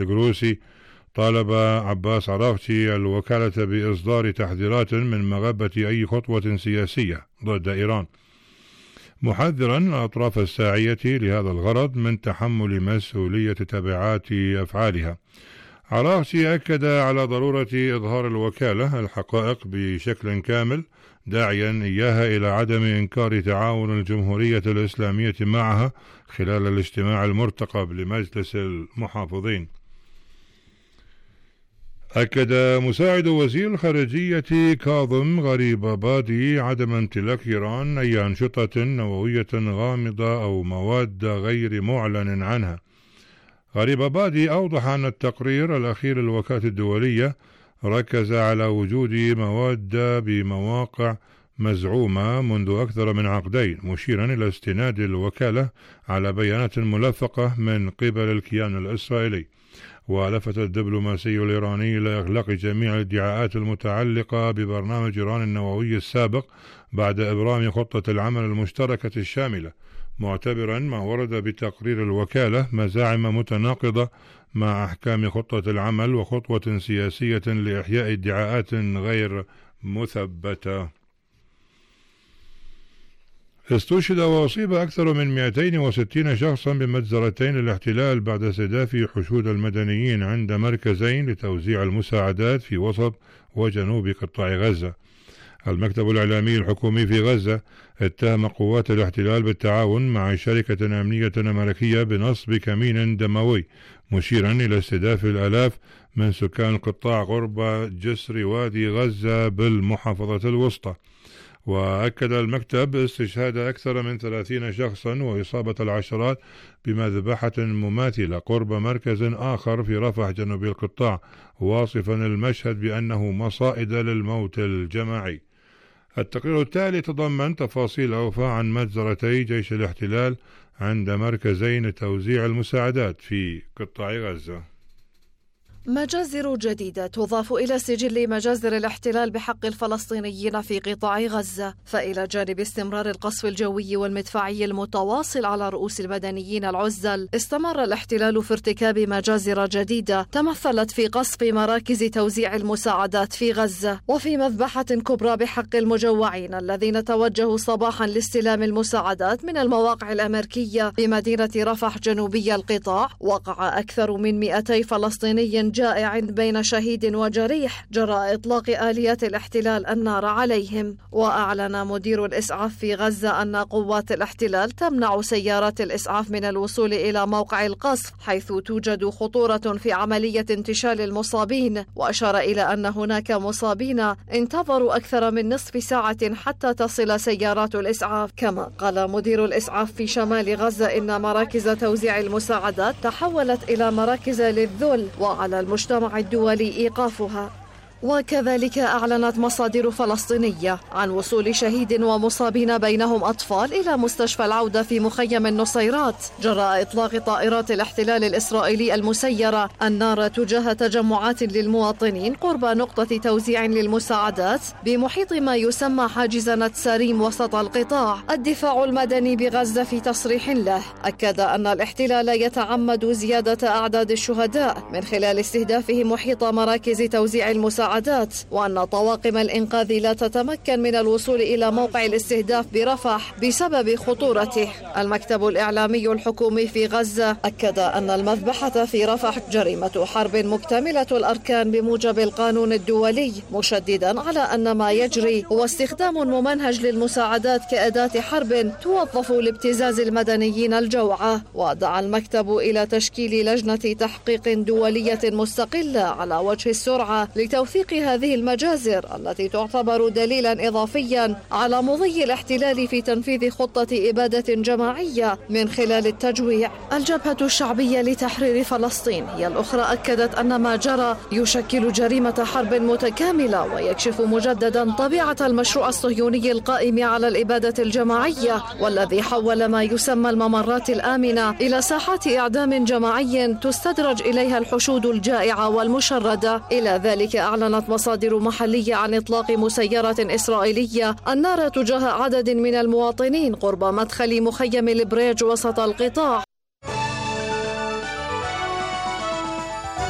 الجروسي طالب عباس عراقجي الوكالة بإصدار تحذيرات من مغبة أي خطوة سياسية ضد إيران، محذرا الأطراف الساعية لهذا الغرض من تحمل مسؤولية تبعات أفعالها. عراقجي أكد على ضرورة إظهار الوكالة الحقائق بشكل كامل، داعيا إياها إلى عدم إنكار تعاون الجمهورية الإسلامية معها خلال الاجتماع المرتقب لمجلس المحافظين. أكد مساعد وزير الخارجية كاظم غريبابادي عدم امتلاك إيران أي أنشطة نووية غامضة أو مواد غير معلن عنها. غريبابادي أوضح أن التقرير الأخير للوكالة الدولية ركز على وجود مواد بمواقع مزعومة منذ أكثر من عقدين، مشيرا إلى استناد الوكالة على بيانات ملفقة من قبل الكيان الإسرائيلي. ولفت الدبلوماسي الإيراني إلى إغلاق جميع الادعاءات المتعلقة ببرنامج إيران النووي السابق بعد إبرام خطة العمل المشتركة الشاملة، معتبرا ما ورد بتقرير الوكالة مزاعم متناقضة مع أحكام خطة العمل وخطوة سياسية لإحياء ادعاءات غير مثبتة. استشهد وأصيب أكثر من 260 شخصا بمجزرتين الاحتلال بعد استهداف حشود المدنيين عند مركزين لتوزيع المساعدات في وسط وجنوب قطاع غزة. المكتب الإعلامي الحكومي في غزة اتهم قوات الاحتلال بالتعاون مع شركة أمنية أمريكية بنصب كمين دموي، مشيرا إلى استهداف الآلاف من سكان القطاع قرب جسر وادي غزة بالمحافظة الوسطى. وأكد المكتب استشهاد أكثر من 30 شخصا وإصابة العشرات بمذبحة مماثلة قرب مركز آخر في رفح جنوب القطاع، واصفا المشهد بأنه مصائد للموت الجماعي. التقرير التالي تضمن تفاصيل أوفى عن مجزرتي جيش الاحتلال عند مركزين توزيع المساعدات في قطاع غزة. مجازر جديدة تضاف إلى سجل مجازر الاحتلال بحق الفلسطينيين في قطاع غزة. فإلى جانب استمرار القصف الجوي والمدفعي المتواصل على رؤوس المدنيين العزل، استمر الاحتلال في ارتكاب مجازر جديدة تمثلت في قصف مراكز توزيع المساعدات في غزة، وفي مذبحة كبرى بحق المجوعين الذين توجهوا صباحا لاستلام المساعدات من المواقع الأمريكية بمدينة رفح جنوبي القطاع. وقع أكثر من 200 فلسطيني جائع بين شهيد وجريح جراء إطلاق آليات الاحتلال النار عليهم. وأعلن مدير الإسعاف في غزة أن قوات الاحتلال تمنع سيارات الإسعاف من الوصول إلى موقع القصف، حيث توجد خطورة في عملية انتشال المصابين. وأشار إلى أن هناك مصابين انتظروا أكثر من نصف ساعة حتى تصل سيارات الإسعاف. كما قال مدير الإسعاف في شمال غزة إن مراكز توزيع المساعدات تحولت إلى مراكز للذل، وعلى المجتمع الدولي إيقافها. وكذلك أعلنت مصادر فلسطينية عن وصول شهيد ومصابين بينهم أطفال إلى مستشفى العودة في مخيم النصيرات جراء إطلاق طائرات الاحتلال الإسرائيلي المسيرة النار تجاه تجمعات للمواطنين قرب نقطة توزيع للمساعدات بمحيط ما يسمى حاجز نتساريم وسط القطاع. الدفاع المدني بغزة في تصريح له أكد أن الاحتلال يتعمد زيادة أعداد الشهداء من خلال استهدافه محيط مراكز توزيع المساعدات، وأن طواقم الإنقاذ لا تتمكن من الوصول إلى موقع الاستهداف برفح بسبب خطورته. المكتب الإعلامي الحكومي في غزة أكد أن المذبحة في رفح جريمة حرب مكتملة الأركان بموجب القانون الدولي، مشددا على أن ما يجري هو استخدام ممنهج للمساعدات كأداة حرب توظف لابتزاز المدنيين الجوعى. ودعا المكتب إلى تشكيل لجنة تحقيق دولية مستقلة على وجه السرعة لتوثيق هذه المجازر التي تعتبر دليلا إضافيا على مضي الاحتلال في تنفيذ خطة إبادة جماعية من خلال التجويع. الجبهة الشعبية لتحرير فلسطين هي الأخرى أكدت أن ما جرى يشكل جريمة حرب متكاملة ويكشف مجددا طبيعة المشروع الصهيوني القائم على الإبادة الجماعية، والذي حول ما يسمى الممرات الآمنة إلى ساحات إعدام جماعي تستدرج إليها الحشود الجائعة والمشردة. إلى ذلك أعلنت مصادر محلية عن إطلاق مسيرة إسرائيلية النار تجاه عدد من المواطنين قرب مدخل مخيم البريج وسط القطاع.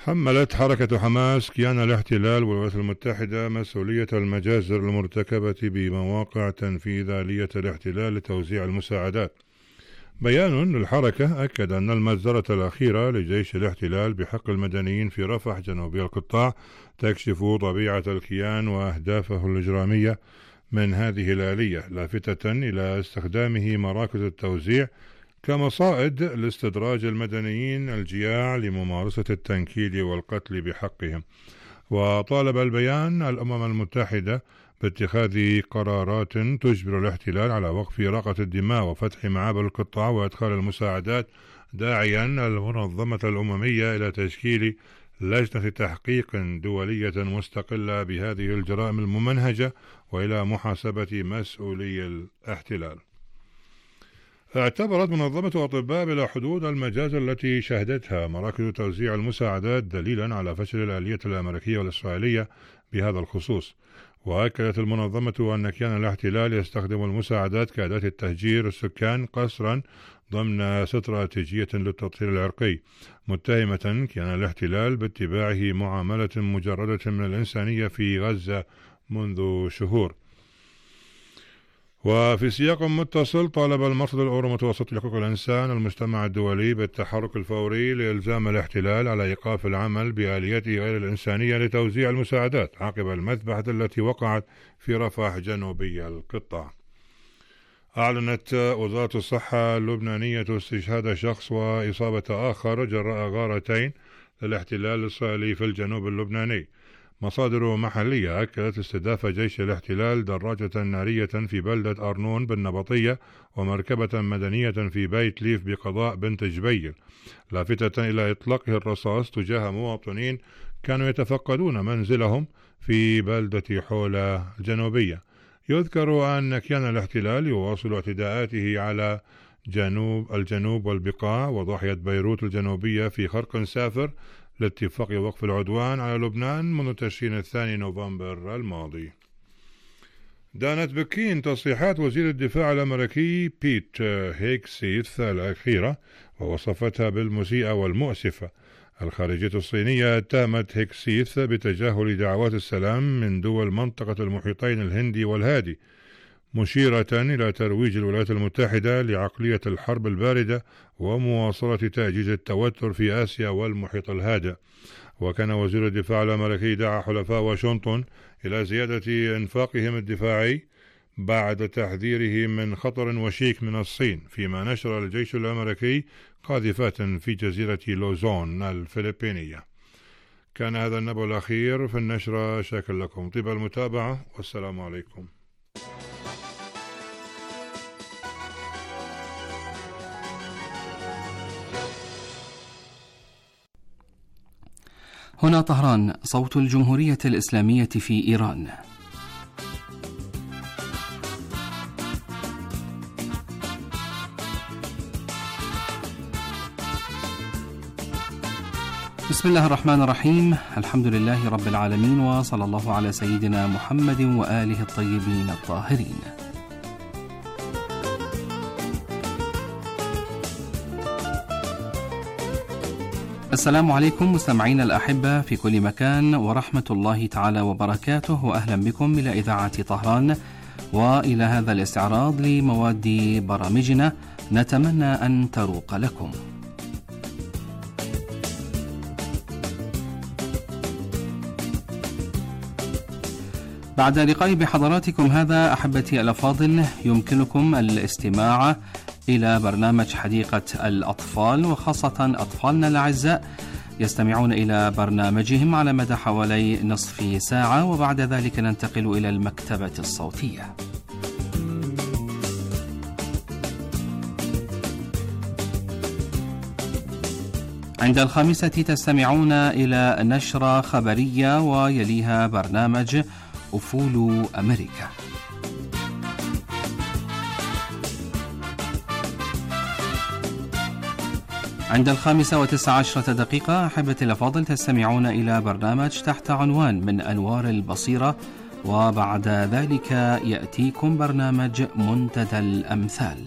حملت حركة حماس كيان الاحتلال والولايات المتحدة مسؤولية المجازر المرتكبة بمواقع تنفيذ آلية الاحتلال لتوزيع المساعدات. بيان للحركة أكد أن المجزرة الأخيرة لجيش الاحتلال بحق المدنيين في رفح جنوبي القطاع تكشف طبيعة الكيان وأهدافه الإجرامية من هذه الآلية، لافتة إلى استخدامه مراكز التوزيع كمصائد لاستدراج المدنيين الجياع لممارسة التنكيل والقتل بحقهم. وطالب البيان الأمم المتحدة باتخاذ قرارات تجبر الاحتلال على وقف إراقة الدماء وفتح معابر القطاع وإدخال المساعدات، داعيا المنظمة الأممية إلى تشكيل لجنة تحقيق دولية مستقلة بهذه الجرائم الممنهجة وإلى محاسبة مسؤولي الاحتلال. اعتبرت منظمة أطباء بلا حدود المجازر التي شهدتها مراكز توزيع المساعدات دليلا على فشل الآلية الأمريكية والإسرائيلية بهذا الخصوص. وأكدت المنظمة أن كيان الاحتلال يستخدم المساعدات كأداة التهجير السكان قسرا ضمن استراتيجية للتطهير العرقي، متهمة كيان الاحتلال باتباعه معاملة مجردة من الإنسانية في غزة منذ شهور. وفي سياق متصل، طالب المرصد الأورو متوسطي لحقوق الإنسان المجتمع الدولي بالتحرك الفوري لإلزام الاحتلال على إيقاف العمل بآليته غير الإنسانية لتوزيع المساعدات عقب المذبحة التي وقعت في رفح جنوبي القطاع. أعلنت وزارة الصحة اللبنانية استشهاد شخص وإصابة آخر جراء غارتين للاحتلال الإسرائيلي في الجنوب اللبناني. مصادر محلية أكدت استهداف جيش الاحتلال دراجة نارية في بلدة أرنون بالنبطية ومركبة مدنية في بيت ليف بقضاء بنت جبيل، لافتة إلى إطلاقه الرصاص تجاه مواطنين كانوا يتفقدون منزلهم في بلدة حولة الجنوبية. يذكر أن كيان الاحتلال يواصل اعتداءاته على الجنوب والبقاع وضاحية بيروت الجنوبية في خرق سافر لاتفاق وقف العدوان على لبنان منذ تشرين 2 نوفمبر الماضي. دانت بكين تصريحات وزير الدفاع الأمريكي بيت هيكسيث الأخيرة ووصفتها بالمسيئة والمؤسفة. الخارجية الصينية اتهمت هيكسيث بتجاهل دعوات السلام من دول منطقة المحيطين الهندي والهادي، مشيرة إلى ترويج الولايات المتحدة لعقلية الحرب الباردة ومواصلة تأجيج التوتر في آسيا والمحيط الهادئ. وكان وزير الدفاع الأمريكي دعا حلفاء واشنطن إلى زيادة إنفاقهم الدفاعي بعد تحذيره من خطر وشيك من الصين، فيما نشر الجيش الأمريكي قاذفات في جزيرة لوزون الفلبينية. كان هذا النبأ الأخير في النشرة. شاكر لكم طيب المتابعة والسلام عليكم. هنا طهران، صوت الجمهورية الإسلامية في إيران. بسم الله الرحمن الرحيم، الحمد لله رب العالمين، وصلى الله على سيدنا محمد وآله الطيبين الطاهرين. السلام عليكم مستمعين الأحبة في كل مكان، ورحمة الله تعالى وبركاته، وأهلا بكم إلى إذاعة طهران وإلى هذا الاستعراض لمواد برامجنا نتمنى أن تروق لكم. بعد لقائي بحضراتكم هذا أحبتي الأفاضل، يمكنكم الاستماع إلى برنامج حديقة الأطفال، وخاصة أطفالنا الأعزاء يستمعون إلى برنامجهم على مدى حوالي نصف ساعة، وبعد ذلك ننتقل إلى المكتبة الصوتية. عند 5 تستمعون إلى نشرة خبرية ويليها برنامج أفول أمريكا. عند 5:19 أحبتي الأفاضل تستمعون إلى برنامج تحت عنوان من أنوار البصيرة، وبعد ذلك يأتيكم برنامج منتدى الأمثال.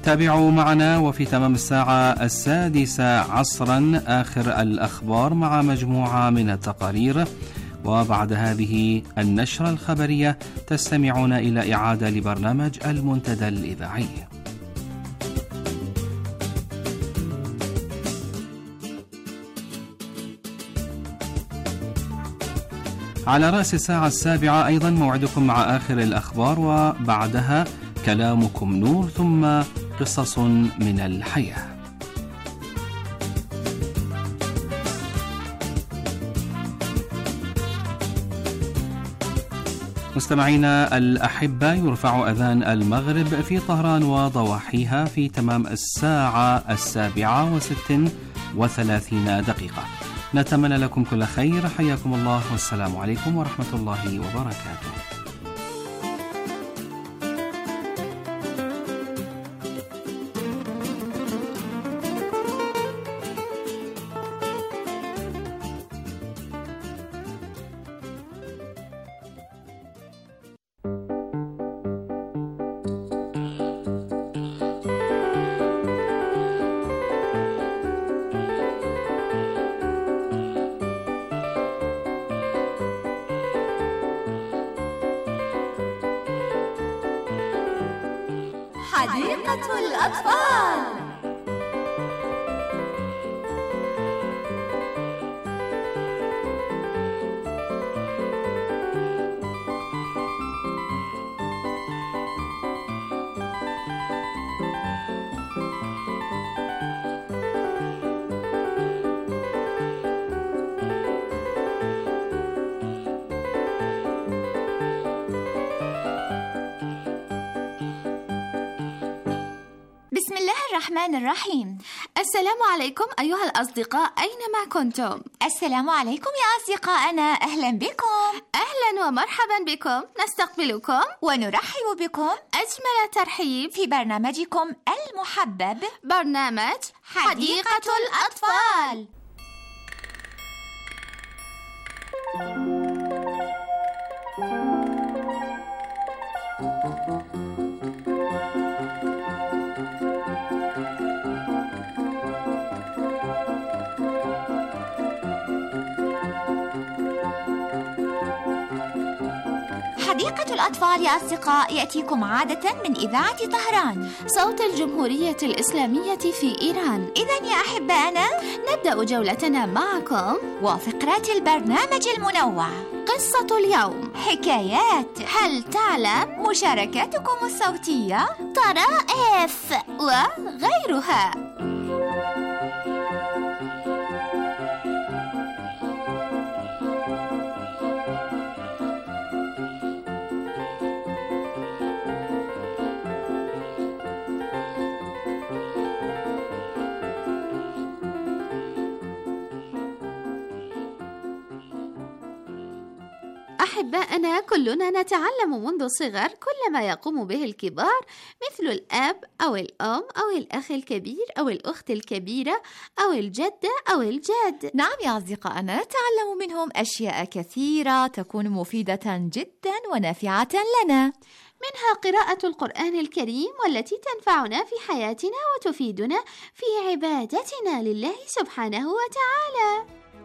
تابعوا معنا وفي تمام الساعة 6 عصرا آخر الأخبار مع مجموعة من التقارير، وبعد هذه النشرة الخبرية تستمعون إلى إعادة لبرنامج المنتدى الإذاعي. على رأس الساعة 7 أيضا موعدكم مع آخر الأخبار، وبعدها كلامكم نور، ثم قصص من الحياة. مستمعينا الأحبة، يرفع أذان المغرب في طهران وضواحيها في تمام الساعة 7:36. نتمنى لكم كل خير، حياكم الله والسلام عليكم ورحمة الله وبركاته. حديقة الأطفال. بسم الله الرحمن الرحيم. السلام عليكم أيها الأصدقاء أينما كنتم. السلام عليكم يا أصدقائنا، أهلا بكم. أهلا ومرحبا بكم، نستقبلكم ونرحب بكم أجمل ترحيب في برنامجكم المحبب، برنامج حديقة الأطفال. حديقة الأطفال يا أصدقاء يأتيكم عادة من إذاعة طهران، صوت الجمهورية الإسلامية في إيران. إذن يا أحبائنا نبدأ جولتنا معكم وفقرات البرنامج المنوع، قصة اليوم، حكايات، هل تعلم، مشاركاتكم الصوتية، طرائف وغيرها. أحبائنا، كلنا نتعلم منذ الصغر كل ما يقوم به الكبار، مثل الأب أو الأم أو الأخ الكبير أو الأخت الكبيرة أو الجدة أو الجد. نعم يا أصدقائنا، نتعلم منهم أشياء كثيرة تكون مفيدة جدا ونافعة لنا، منها قراءة القرآن الكريم والتي تنفعنا في حياتنا وتفيدنا في عبادتنا لله سبحانه وتعالى.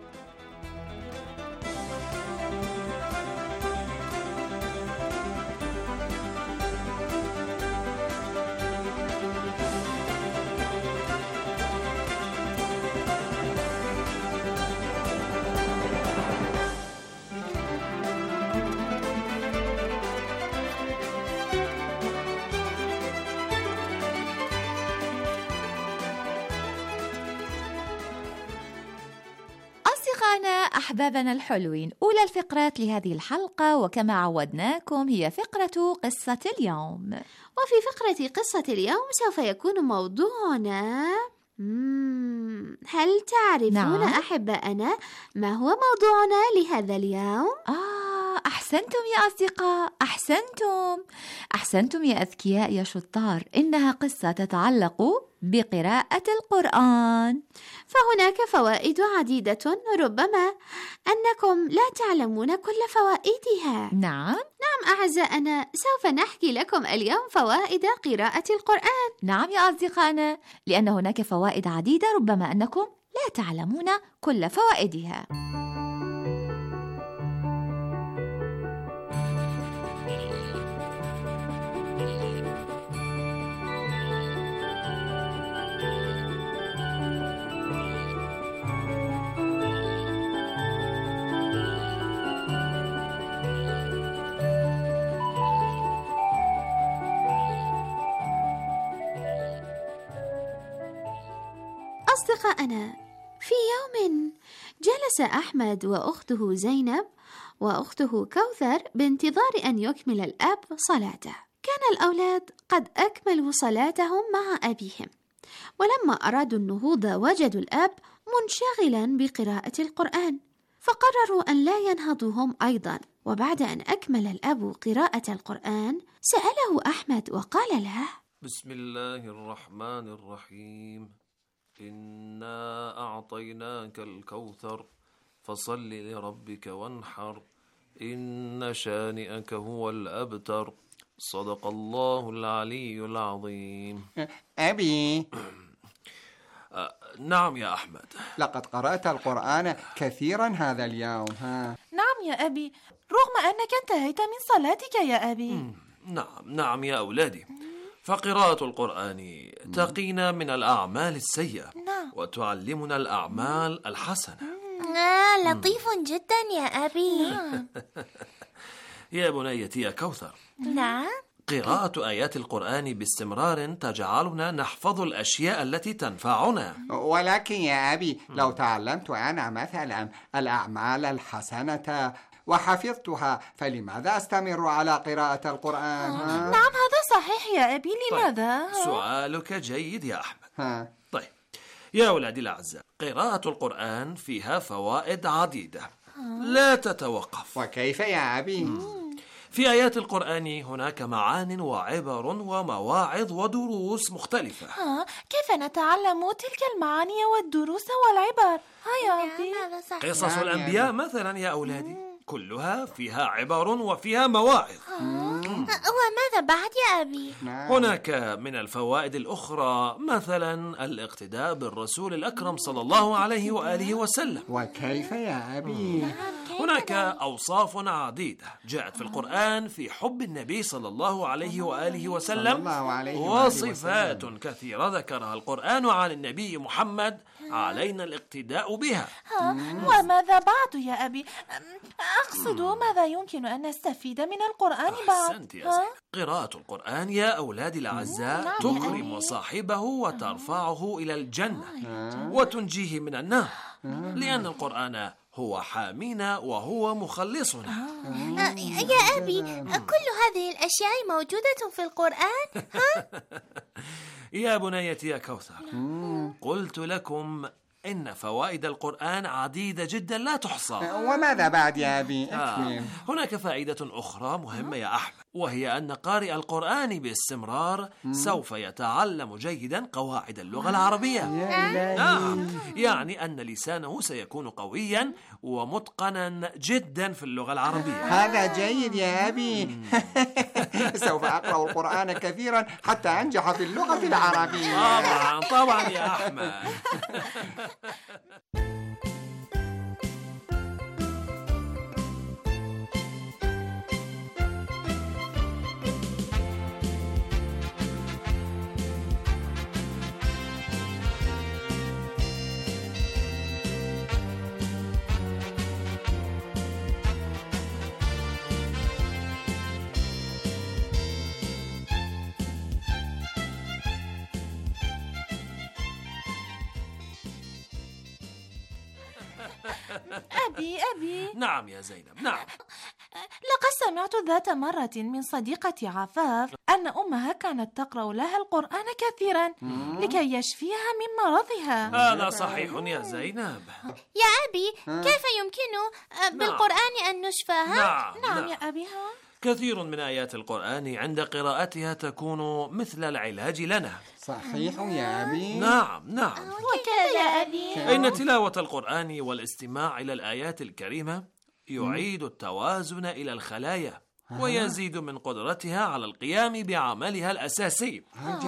أحبابنا الحلوين، أولى الفقرات لهذه الحلقة وكما عودناكم هي فقرة قصة اليوم. وفي فقرة قصة اليوم سوف يكون موضوعنا هل تعرفون نعم. أحبائنا ما هو موضوعنا لهذا اليوم؟ أحسنتم يا أصدقاء، أحسنتم يا أذكياء يا شطار. إنها قصة تتعلق بقراءة القرآن. فهناك فوائد عديدة، ربما أنكم لا تعلمون كل فوائدها. نعم نعم أعزائنا، سوف نحكي لكم اليوم فوائد قراءة القرآن. نعم يا أصدقائنا، لأن هناك فوائد عديدة ربما أنكم لا تعلمون كل فوائدها. أصدقائنا، في يوم جلس أحمد وأخته زينب وأخته كوثر بانتظار أن يكمل الأب صلاته. كان الأولاد قد أكملوا صلاتهم مع أبيهم، ولما أرادوا النهوض وجدوا الأب منشغلا بقراءة القرآن، فقرروا أن لا ينهضوا هم أيضا. وبعد أن أكمل الأب قراءة القرآن سأله أحمد وقال له: بسم الله الرحمن الرحيم، إنا أعطيناك الكوثر فصل لربك وانحر إن شانئك هو الأبتر صدق الله العلي العظيم. أبي. نعم يا أحمد، لقد قرأت القرآن كثيرا هذا اليوم. نعم يا أبي، رغم أنك انتهيت من صلاتك يا أبي. نعم يا أولادي، فقراءة القرآن تقينا من الأعمال السيئة وتعلمنا الأعمال الحسنة. لطيف جدا يا أبي. يا بنيتي يا كوثر، نعم، قراءة آيات القرآن باستمرار تجعلنا نحفظ الأشياء التي تنفعنا. ولكن يا أبي، لو تعلمت أنا مثلا الأعمال الحسنة وحفظتها، فلماذا أستمر على قراءة القرآن؟ نعم هذا صحيح يا أبي، لماذا؟ طيب، سؤالك جيد يا أحمد. طيب يا أولادي الأعزاء، قراءة القرآن فيها فوائد عديدة لا تتوقف. وكيف يا أبي؟ في آيات القرآن هناك معان وعبر ومواعظ ودروس مختلفة. كيف نتعلم تلك المعاني والدروس والعبر؟ يا أبي، قصص الأنبياء مثلا يا أولادي كلها فيها عبر وفيها مواعظ. وماذا بعد يا أبي؟ هناك من الفوائد الأخرى مثلا الاقتداء بالرسول الأكرم صلى الله عليه وآله وسلم. وكيف يا أبي؟ هناك أوصاف عديدة جاءت في القرآن في حب النبي صلى الله عليه وآله وسلم، وصفات كثيرة ذكرها القرآن عن النبي محمد علينا الاقتداء بها. وماذا بعد يا أبي؟ أقصد ماذا يمكن أن نستفيد من القرآن بعد؟ أحسنت يا زينب. قراءة القرآن يا أولادي الأعزاء تكرم صاحبه وترفعه إلى الجنة وتنجيه من النار، لأن القرآن هو حامينا وهو مخلصنا. يا أبي، كل هذه الأشياء موجودة في القرآن؟ يا بنيتي يا كوثر، قلت لكم إن فوائد القرآن عديدة جدا لا تحصى. وماذا بعد يا أبي؟ هناك فائدة أخرى مهمة يا أحمد، وهي أن قارئ القرآن باستمرار سوف يتعلم جيدا قواعد اللغة العربية. يعني أن لسانه سيكون قويا ومتقنا جدا في اللغة العربية. هذا جيد يا أبي. سوف أقرأ القرآن كثيرا حتى أنجح في اللغة العربية. طبعا يا أحمد. أبي. نعم يا زينب، نعم. لقد سمعت ذات مرة من صديقتي عفاف أن أمها كانت تقرأ لها القرآن كثيرا لكي يشفيها من مرضها. هذا صحيح يا زينب. يا أبي، كيف يمكن بالقرآن أن نشفى؟ نعم يا أبي. كثير من آيات القرآن عند قراءتها تكون مثل العلاج لنا. صحيح يا أبي. نعم. وكيف يا أبي؟ إن تلاوة القرآن والاستماع إلى الآيات الكريمة يعيد التوازن إلى الخلايا ويزيد من قدرتها على القيام بعملها الأساسي.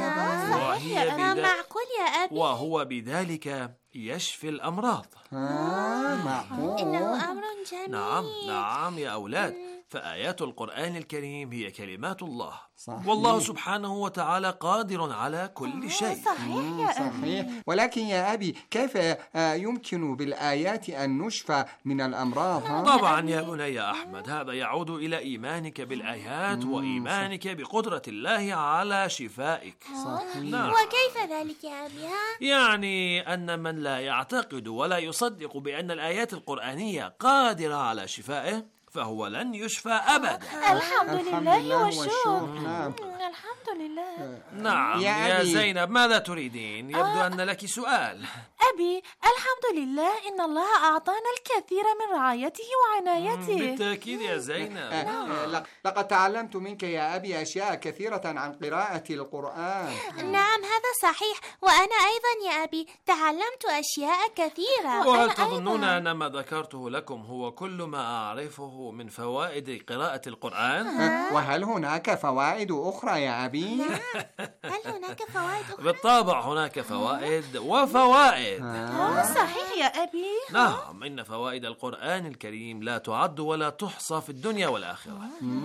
وهو بذلك يشفي الأمراض. معقول. إنه أمر جميل. نعم يا أولاد، فآيات القرآن الكريم هي كلمات الله. والله سبحانه وتعالى قادر على كل شيء. صحيح يا صحيح. ولكن يا أبي، كيف يمكن بالآيات أن نشفى من الأمراض؟ طبعا يا بني أحمد، هذا يعود إلى إيمانك بالآيات وإيمانك بقدرة الله على شفائك. نعم. وكيف ذلك يا أبي؟ يعني أن من لا يعتقد ولا يصدق بأن الآيات القرآنية قادرة على شفائه فهو لن يشفى أبدا. الحمد لله والشكر. الحمد لله. نعم يا زينب، ماذا تريدين؟ يبدو أن لك سؤال. أبي، الحمد لله إن الله أعطانا الكثير من رعايته وعنايته. بالتأكيد يا زينب. لقد تعلمت منك يا أبي أشياء كثيرة عن قراءة القرآن. نعم هذا صحيح، وأنا أيضا يا أبي تعلمت أشياء كثيرة. وهل تظنون أن ما ذكرته لكم هو كل ما أعرفه من فوائد قراءة القرآن؟ وهل هناك فوائد أخرى يا أبي؟ هل هناك فوائد أخرى؟ بالطبع هناك فوائد وفوائد. صحيح يا أبي. نعم، إن فوائد القرآن الكريم لا تعد ولا تحصى في الدنيا والآخرة.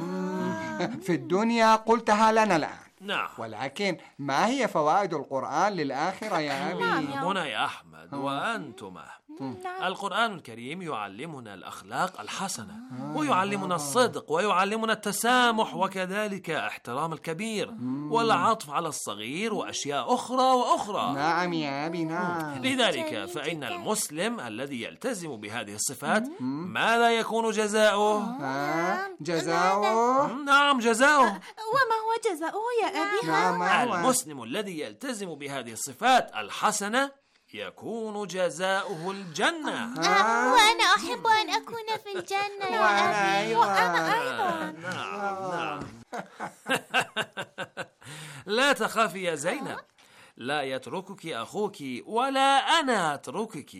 في الدنيا قلتها لنا الآن. نعم. ولكن ما هي فوائد القرآن للآخرة يا أبي؟ هنا يا أحمد وأنتما. القرآن الكريم يعلمنا الأخلاق الحسنة، ويعلمنا الصدق، ويعلمنا التسامح، وكذلك احترام الكبير والعطف على الصغير وأشياء أخرى وأخرى. نعم يا أبي، نعم. لذلك فإن المسلم الذي يلتزم بهذه الصفات ماذا يكون جزاؤه؟ جزاؤه؟ نعم جزاؤه. وما هو جزاؤه يا أبي؟ نعم. المسلم الذي يلتزم بهذه الصفات الحسنة يكون جزاؤه الجنة. وأنا أحب أن أكون في الجنة يا أبي. وأنا أيضا. نعم. لا تخافي يا زينب، لا يتركك أخوك ولا أنا أتركك،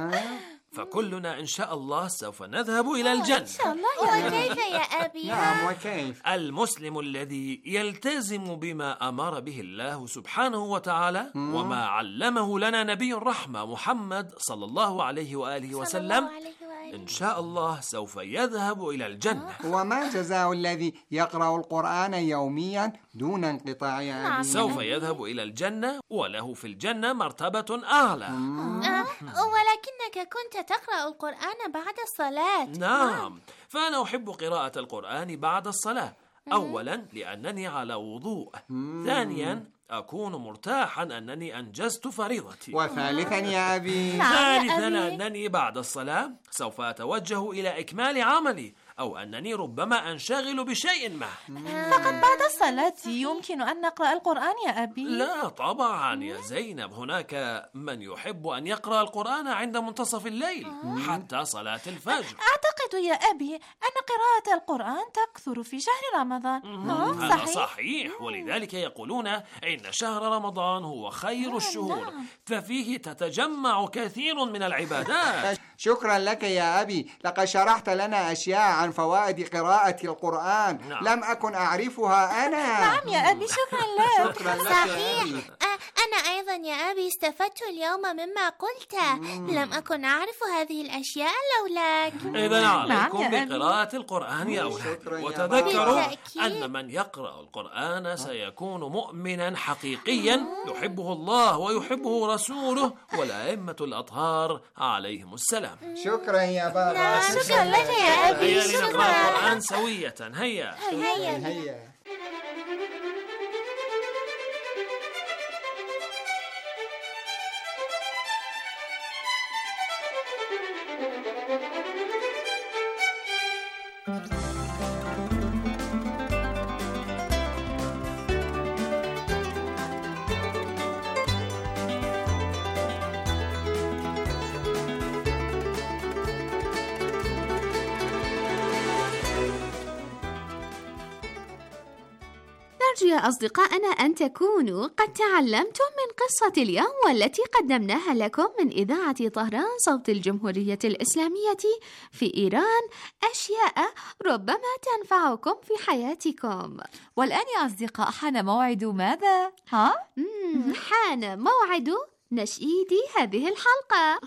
فكلنا إن شاء الله سوف نذهب إلى الجنة. إن شاء الله. وكيف يا أبي؟ نعم، وكيف؟ المسلم الذي يلتزم بما أمر به الله سبحانه وتعالى وما علمه لنا نبي الرحمة محمد صلى الله عليه وآله وسلم إن شاء الله سوف يذهب إلى الجنة. وما جزاء الذي يقرأ القرآن يوميا دون انقطاع يا أبي؟ سوف يذهب إلى الجنة وله في الجنة مرتبة أعلى. ولكنك كنت تقرأ القرآن بعد الصلاة. نعم، فأنا أحب قراءة القرآن بعد الصلاة. أولا لأنني على وضوء، ثانيا أكون مرتاحا أنني أنجزت فريضتي، وثالثا يا أبي؟ ثالثا أنني بعد الصلاة سوف أتوجه إلى إكمال عملي، أو أنني ربما أنشغل بشيء ما. فقط بعد الصلاة يمكن أن نقرأ القرآن يا أبي؟ لا طبعا يا زينب، هناك من يحب أن يقرأ القرآن عند منتصف الليل حتى صلاة الفجر. أعتقد يا أبي أن قراءة القرآن تكثر في شهر رمضان. هذا صحيح، ولذلك يقولون إن شهر رمضان هو خير الشهور، ففيه تتجمع كثير من العبادات. شكرا لك يا أبي، لقد شرحت لنا أشياء عن فوائد قراءة القرآن. لم أكن أعرفها أنا. نعم يا أبي، شكرا لك. شكرا لك صحيح. يا أبي. أنا أيضا يا أبي استفدت اليوم مما قلت. لم أكن أعرف هذه الأشياء لولاك. إذا عليكم بقراءة القرآن يا أولاد، وتذكروا أن من يقرأ القرآن سيكون مؤمنا حقيقيا يحبه الله ويحبه رسوله والأئمة الأطهار عليهم السلام. شكرا يا بابا. شكرا لك يا أبي. هيا لنقرأ القرآن سوية. هيا. هيا. نرجو يا أصدقائنا أن تكونوا قد تعلمتم من قصة اليوم والتي قدمناها لكم من إذاعة طهران صوت الجمهورية الإسلامية في إيران أشياء ربما تنفعكم في حياتكم. والآن يا أصدقاء حان موعد ماذا؟ حان موعد نشيد هذه الحلقة.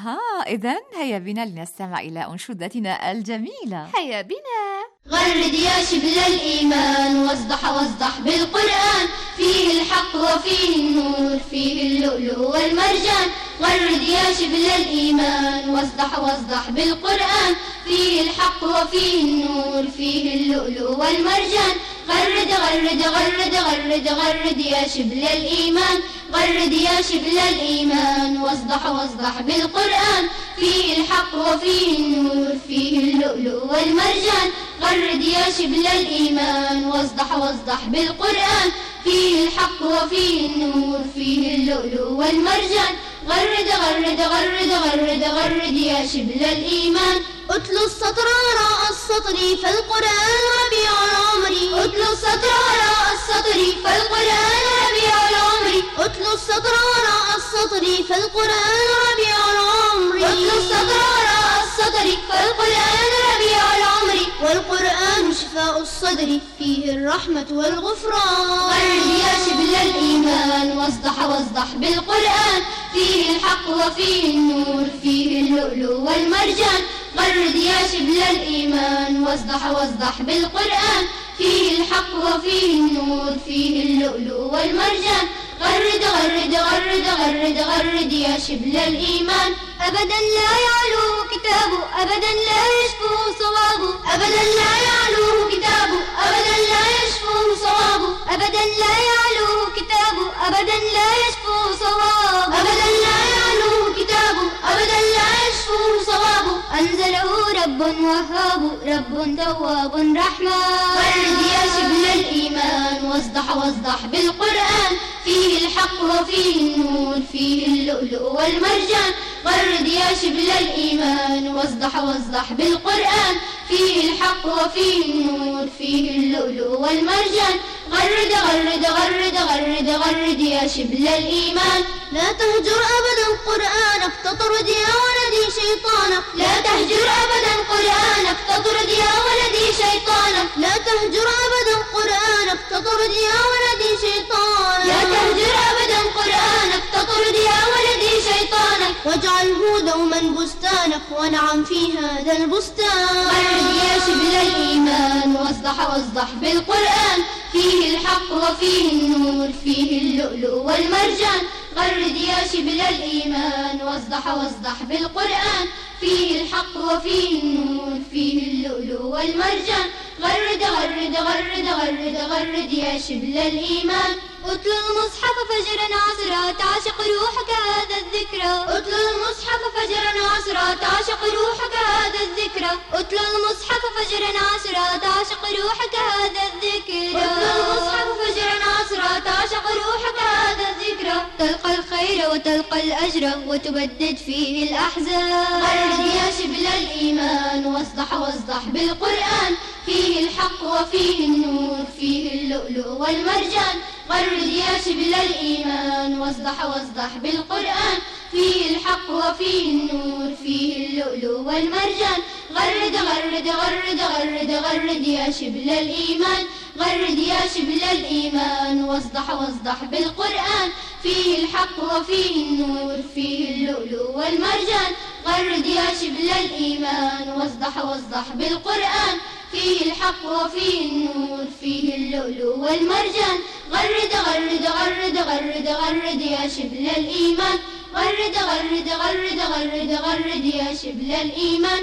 إذن هيا بنا لنستمع إلى أنشودتنا الجميلة. هيا بنا. غرد يا شبل الإيمان واصدح بالقرآن، فيه الحق وفيه النور، فيه اللؤلؤ والمرجان. غرد يا شبل الإيمان واصدح بالقرآن، فيه الحق وفيه النور، فيه اللؤلؤ والمرجان. غرد غرد غرد غرد غرد يا شبل الإيمان، غرد يا شبل الإيمان واصدح بالقرآن، فيه الحق وفيه النور، فيه اللؤلؤ والمرجان. غرد يا شبل الإيمان واصدح بالقرآن، فيه الحق وفيه النور، فيه اللؤلؤ والمرجان. غرد غرد غرد غرد غرد يا شبل الإيمان. أتلو السطر وراء السطر فالقرآن ربيع العمر، أتلو السطر وراء السطر فالقرآن ربيع العمر، أتلو السطر وراء السطر فالقرآن ربيع العمر، أتلو السطر وراء السطر فالقرآن ربيع العمر. والقرآن شفاء الصدر، فيه الرحمة والغفران. غرد يا شبل الإيمان واصدح بالقرآن، فيه الحق وفيه النور، فيه اللؤلؤ والمرجان. غرد يا شبل الإيمان واصدح بالقرآن، فيه الحق وفيه النور، فيه اللؤلؤ والمرجان. غرد غرد غرد غرد غرد يا شبل الإيمان. أبدا لا يعلوه كتابه، أبدا لا يشفوه صوابه، أبدا لا يعلوه كتابه، أبدا لا يشفوه صوابه، أبدا لا يعلوه كتابه، أبدا لا يشفوه صوابه، أبدا لا يعلوه كتابه، أبدا لا يشفوه صوابه. أنزله رب وهاب، رب تواب رحمن. غرد يا شبل الإيمان واصدح بالقرآن، فيه الحق وفيه النور، فيه اللؤلؤ والمرجان. غرد يا شبل الإيمان واصدح بالقرآن، فيه الحق وفيه النور، فيه اللؤلؤ والمرجان. غرد غرد غرد غرد غرد يا شبل الإيمان. لا تهجر أبدا قرآنك تطرد يا ولدي شيطانك، لا تهجر أبدا قرآنك تطرد يا ولدي شيطانك، لا تهجر أبدا قرآنك تطرد يا ولدي شيطانك، لا تهجر أبدا قرآنك تطرد يا ولدي شيطانك. واجعله دوما بستانك ونعم في هذا البستان. غرد يا شبل الإيمان واصدح بالقرآن، فيه الحق وفيه النور، فيه اللؤلؤ والمرجان. غرد يا شبل الإيمان واصدح بالقرآن، فيه الحق وفيه النور، فيه اللؤلؤ والمرجان. غرد غرد غرد غرد غرد يا شبل الإيمان. أتلو المصحف فجرا عصرا تعشق روحك هذا الذكرى، أتلو المصحف فجرا عصرا تعشق روحك هذا الذكرى، أتلو المصحف فجرا عصرا تعشق روحك هذا الذكرى، أتلو المصحف فجرا عصرا تعشق روحك هذا الذكرى. تلقى الخير وتلقى الأجر وتبدد فيه الأحزان. غرد يا شبل الإيمان واصدح بالقرآن، فيه الحق وفيه النور، فيه اللؤلؤ والمرجان. غرد يا شبل الإيمان واصدح بالقرآن، فيه الحق وفيه النور، فيه اللؤلؤ والمرجان. غرد غرد غرد غرد غرد يا شبل الإيمان. غرد يا شبل الإيمان واصدح بالقرآن، فيه الحق وفيه النور، فيه اللؤلؤ والمرجان. غرد يا شبل الإيمان واصدح بالقرآن، فيه الحق وفيه النور، فيه اللؤلؤ والمرجان. غرد غرد غرد غرد غرد يا شبل الإيمان. غرد غرد غرد غرد غرد يا شبل الإيمان.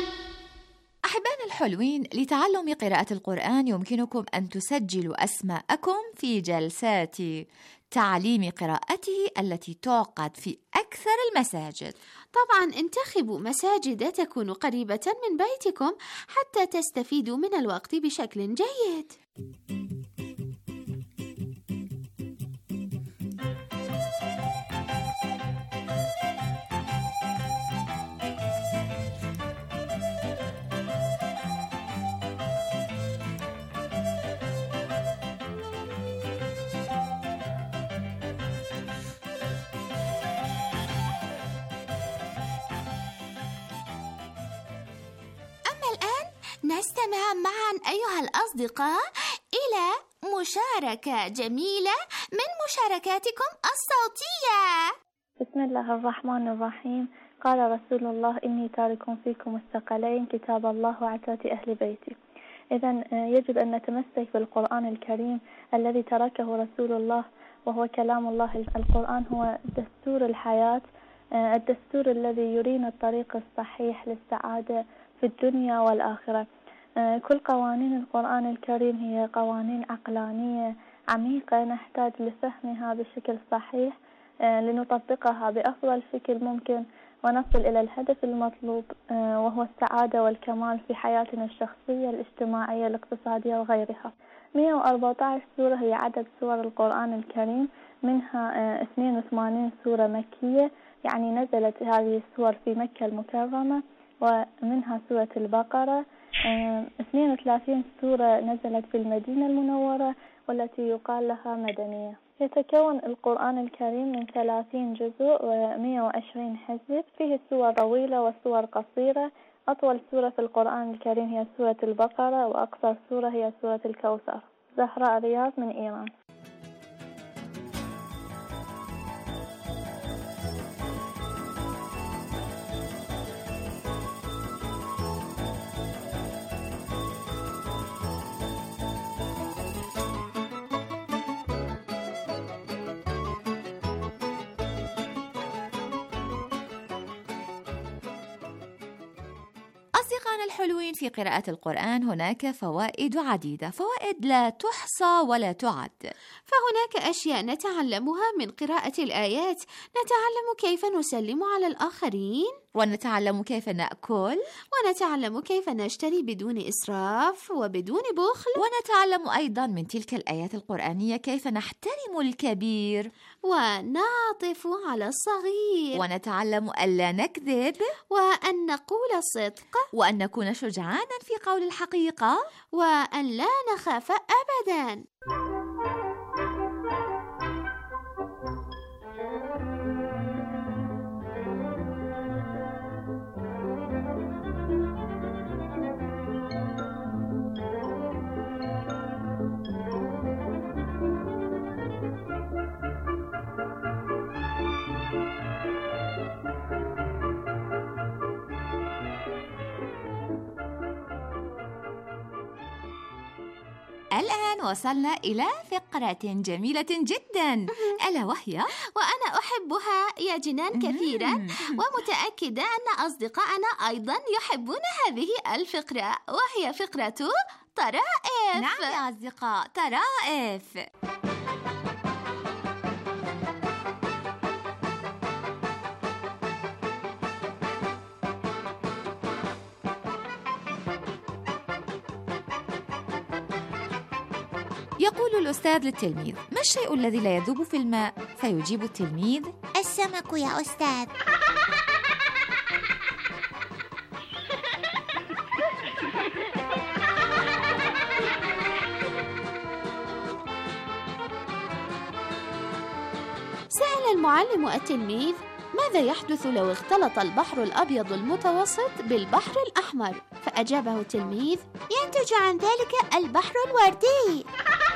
أحبائنا الحلوين، لتعلم قراءة القرآن يمكنكم أن تسجلوا أسماءكم في جلسات تعليم قراءته التي تعقد في أكثر المساجد. طبعا انتخبوا مساجد تكون قريبة من بيتكم حتى تستفيدوا من الوقت بشكل جيد. لنستمع معا أيها الأصدقاء إلى مشاركة جميلة من مشاركاتكم الصوتية. بسم الله الرحمن الرحيم. قال رسول الله: إني تارك فيكم الثقلين كتاب الله وعترة أهل بيتي. إذن يجب أن نتمسك بالقرآن الكريم الذي تركه رسول الله، وهو كلام الله. القرآن هو دستور الحياة، الدستور الذي يرينا الطريق الصحيح للسعادة في الدنيا والآخرة. كل قوانين القرآن الكريم هي قوانين عقلانية عميقة نحتاج لفهمها بشكل صحيح لنطبقها بأفضل شكل ممكن ونصل إلى الهدف المطلوب، وهو السعادة والكمال في حياتنا الشخصية الاجتماعية الاقتصادية وغيرها. 114 سورة هي عدد سور القرآن الكريم، منها 82 سورة مكية، يعني نزلت هذه السور في مكة المكرمة، ومنها سورة البقرة. 32 سورة نزلت في المدينة المنورة والتي يقال لها مدنية. يتكون القرآن الكريم من 30 جزء و120 حزب، فيه سور طويلة وسور قصيرة. أطول سورة في القرآن الكريم هي سورة البقرة، وأقصر سورة هي سورة الكوثر. زهراء رياض من إيران. أصدقائنا الحلوين، في قراءة القرآن هناك فوائد عديدة، فوائد لا تحصى ولا تعد. فهناك أشياء نتعلمها من قراءة الآيات، نتعلم كيف نسلم على الآخرين، ونتعلم كيف نأكل، ونتعلم كيف نشتري بدون إسراف وبدون بخل، ونتعلم أيضا من تلك الآيات القرآنية كيف نحترم الكبير ونعطف على الصغير، ونتعلم ألا نكذب، وأن نقول الصدق، وأن نكون شجعانا في قول الحقيقة، وأن لا نخاف أبدا. الآن وصلنا إلى فقرة جميلة جدا، ألا وهي وأنا أحبها يا جنان كثيرا، ومتأكدة أن أصدقائنا أيضا يحبون هذه الفقرة، وهي فقرة طرائف. نعم يا أصدقاء، طرائف. يقول الأستاذ للتلميذ: ما الشيء الذي لا يذوب في الماء؟ فيجيب التلميذ: السمك يا أستاذ. سأل المعلم التلميذ: ماذا يحدث لو اختلط البحر الأبيض المتوسط بالبحر الأحمر؟ فأجابه التلميذ: ينتج عن ذلك البحر الوردي.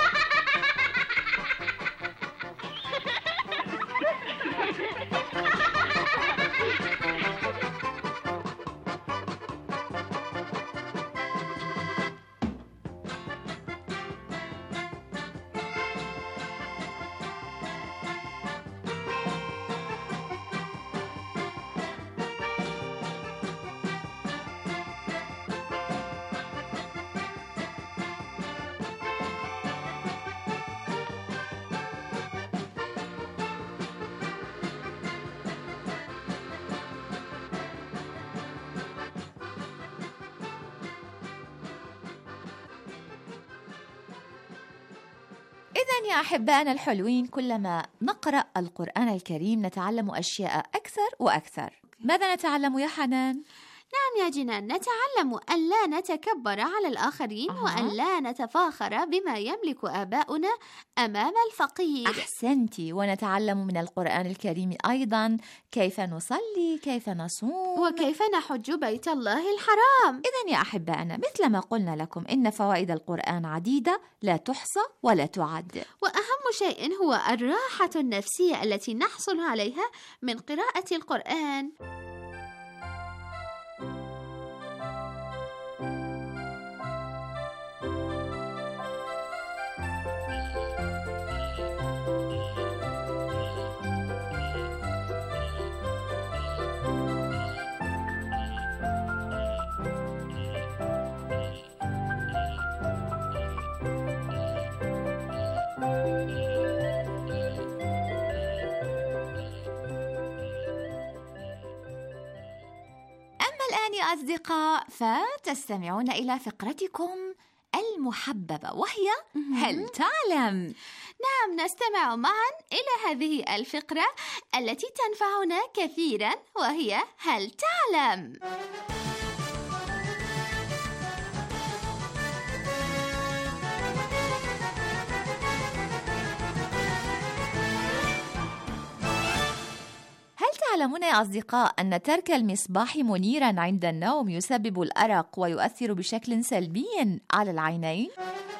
إذن يا أحبائنا الحلوين، كلما نقرأ القرآن الكريم نتعلم أشياء أكثر وأكثر. ماذا نتعلم يا حنان؟ نعم يا جنان، نتعلم أن لا نتكبر على الآخرين وأن لا نتفاخر بما يملك آباؤنا أمام الفقير. أحسنتي. ونتعلم من القرآن الكريم أيضا كيف نصلي، كيف نصوم، وكيف نحج بيت الله الحرام. إذن يا أحبائنا، مثل ما قلنا لكم إن فوائد القرآن عديدة لا تحصى ولا تعد، وأهم شيء هو الراحة النفسية التي نحصل عليها من قراءة القرآن. الآن يا أصدقاء فتستمعون إلى فقرتكم المحببة، وهي هل تعلم؟ نعم، نستمع معا إلى هذه الفقرة التي تنفعنا كثيرا، وهي هل تعلم؟ تعلمون يا أصدقاء أن ترك المصباح منيرا عند النوم يسبب الأرق ويؤثر بشكل سلبي على العينين؟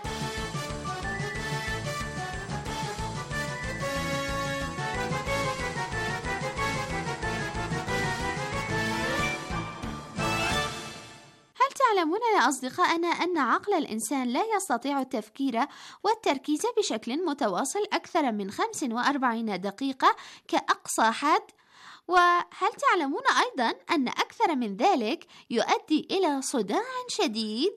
هل تعلمون يا أصدقائنا أن عقل الإنسان لا يستطيع التفكير والتركيز بشكل متواصل أكثر من 45 دقيقة كأقصى حد؟ وهل تعلمون أيضاً أن أكثر من ذلك يؤدي إلى صداع شديد؟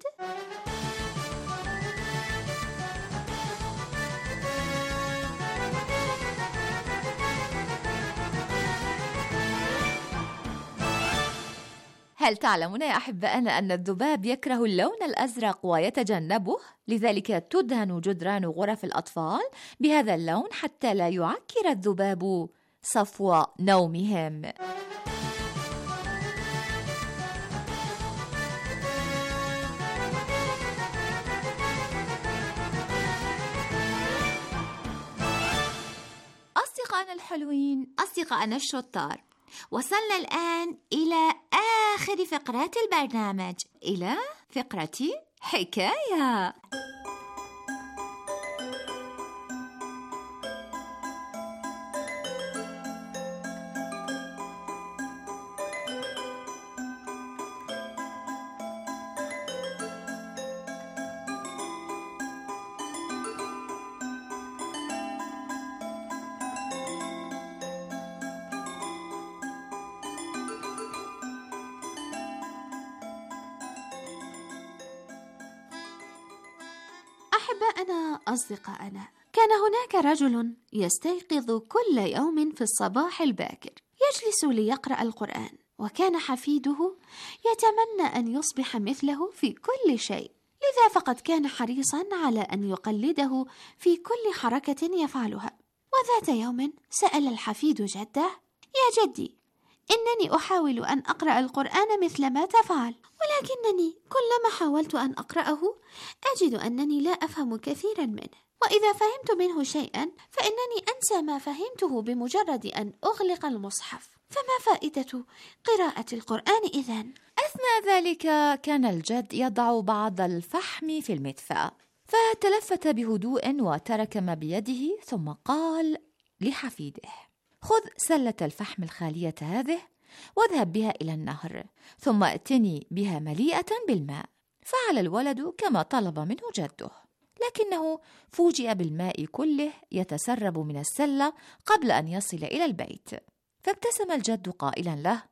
هل تعلمون يا أحبائنا أن الذباب يكره اللون الأزرق ويتجنبه؟ لذلك تدهن جدران غرف الأطفال بهذا اللون حتى لا يعكر الذباب صفو نومهم. أصدقائنا الحلوين، أصدقائنا الشطار، وصلنا الآن إلى آخر فقرات البرنامج، إلى فقرة حكاية. أحبائنا أصدقائنا، كان هناك رجل يستيقظ كل يوم في الصباح الباكر، يجلس ليقرأ القرآن، وكان حفيده يتمنى أن يصبح مثله في كل شيء، لذا فقد كان حريصا على أن يقلده في كل حركة يفعلها. وذات يوم سأل الحفيد جده: يا جدي، إنني أحاول أن أقرأ القرآن مثل ما تفعل، ولكنني كلما حاولت أن أقرأه أجد أنني لا أفهم كثيرا منه، وإذا فهمت منه شيئا فإنني أنسى ما فهمته بمجرد أن أغلق المصحف، فما فائدة قراءة القرآن إذن؟ أثناء ذلك كان الجد يضع بعض الفحم في المدفأة، فتلفت بهدوء وترك ما بيده، ثم قال لحفيده: خذ سلة الفحم الخالية هذه واذهب بها إلى النهر، ثم ائتني بها مليئة بالماء. فعل الولد كما طلب منه جده، لكنه فوجئ بالماء كله يتسرب من السلة قبل أن يصل إلى البيت. فابتسم الجد قائلا له: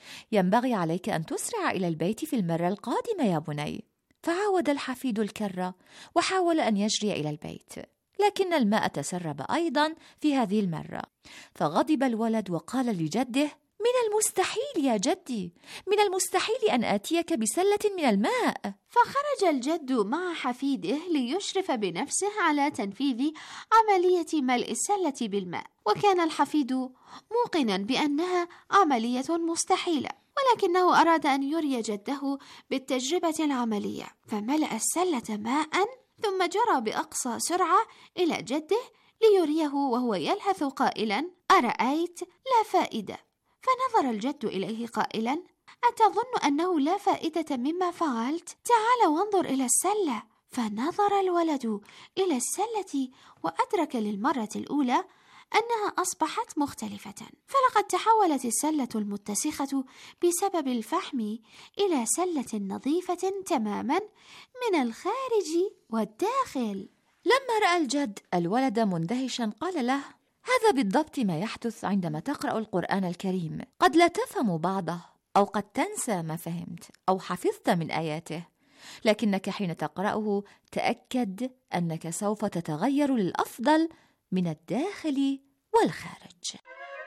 ينبغي عليك أن تسرع إلى البيت في المرة القادمة يا بني. فعاود الحفيد الكرة وحاول أن يجري إلى البيت، لكن الماء تسرب أيضا في هذه المرة. فغضب الولد وقال لجده: من المستحيل يا جدي، من المستحيل أن آتيك بسلة من الماء. فخرج الجد مع حفيده ليشرف بنفسه على تنفيذ عملية ملء السلة بالماء، وكان الحفيد موقنا بأنها عملية مستحيلة، ولكنه أراد أن يري جده بالتجربة العملية، فملأ السلة ماء ثم جرى بأقصى سرعة إلى جده ليريه وهو يلهث قائلا: أرأيت؟ لا فائدة. فنظر الجد إليه قائلا: أتظن أنه لا فائدة مما فعلت؟ تعال وانظر إلى السلة. فنظر الولد إلى السلة وأدرك للمرة الأولى أنها أصبحت مختلفة، فلقد تحولت السلة المتسخة بسبب الفحم إلى سلة نظيفة تماما من الخارج والداخل. لما رأى الجد الولد مندهشا قال له: هذا بالضبط ما يحدث عندما تقرأ القرآن الكريم، قد لا تفهم بعضه أو قد تنسى ما فهمت أو حفظت من آياته، لكنك حين تقرأه تأكد أنك سوف تتغير للأفضل من الداخل والخارج.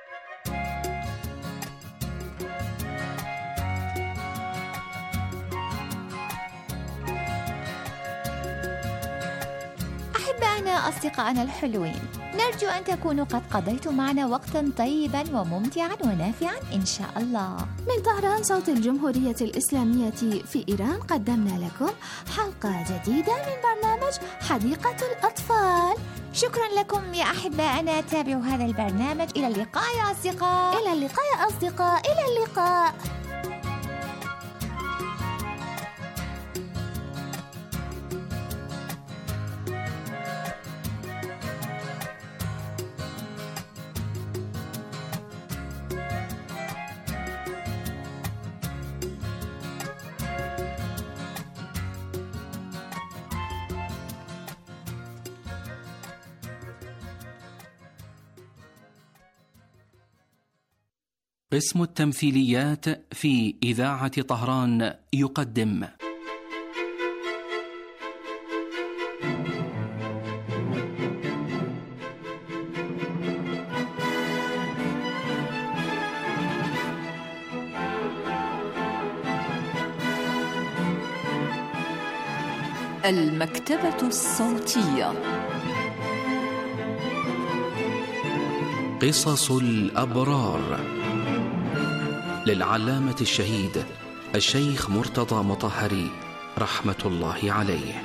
أحبائنا أصدقائنا الحلوين، نرجو أن تكونوا قد قضيتم معنا وقتا طيبا وممتعا ونافعا إن شاء الله. من طهران صوت الجمهورية الإسلامية في إيران قدمنا لكم حلقة جديدة من برنامج حديقة الأطفال. شكرا لكم يا أحبائنا، تابعوا هذا البرنامج. إلى اللقاء يا أصدقاء. إلى اللقاء يا أصدقاء. إلى اللقاء. قسم التمثيليات في إذاعة طهران يقدم المكتبة الصوتية. قصص الأبرار للعلامة الشهيد الشيخ مرتضى مطهري رحمة الله عليه.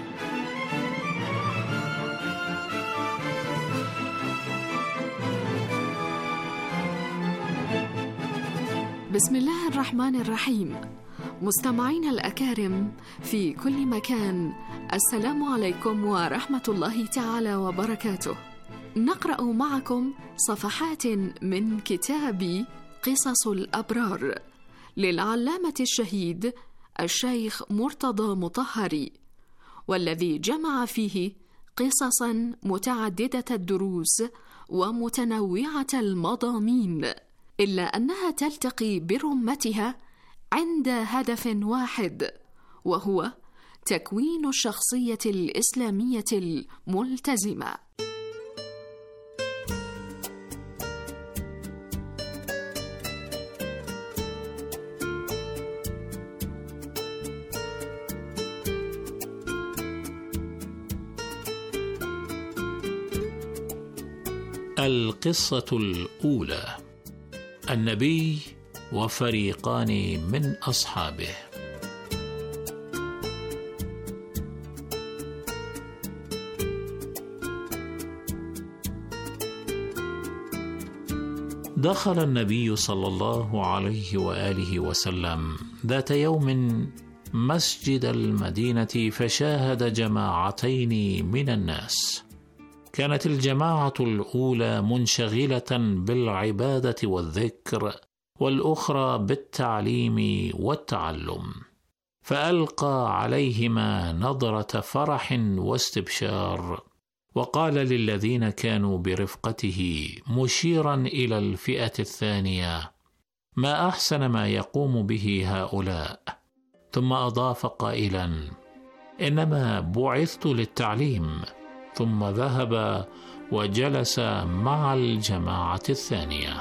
بسم الله الرحمن الرحيم. مستمعين الأكارم في كل مكان، السلام عليكم ورحمة الله تعالى وبركاته. نقرأ معكم صفحات من كتاب قصص الأبرار للعلامة الشهيد الشيخ مرتضى مطهري، والذي جمع فيه قصصا متعددة الدروس ومتنوعة المضامين، إلا أنها تلتقي برمتها عند هدف واحد، وهو تكوين الشخصية الإسلامية الملتزمة. القصة الأولى: النبي وفريقان من أصحابه. دخل النبي صلى الله عليه وآله وسلم ذات يوم مسجد المدينة فشاهد جماعتين من الناس. كانت الجماعة الأولى منشغلة بالعبادة والذكر، والأخرى بالتعليم والتعلم، فألقى عليهما نظرة فرح واستبشار، وقال للذين كانوا برفقته مشيرا إلى الفئة الثانية: ما أحسن ما يقوم به هؤلاء. ثم أضاف قائلا: إنما بعثت للتعليم. ثم ذهب وجلس مع الجماعة الثانية.